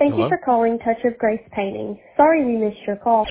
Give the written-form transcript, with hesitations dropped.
Thank you Hello? for calling Touch of Grace Painting. Sorry we missed your call.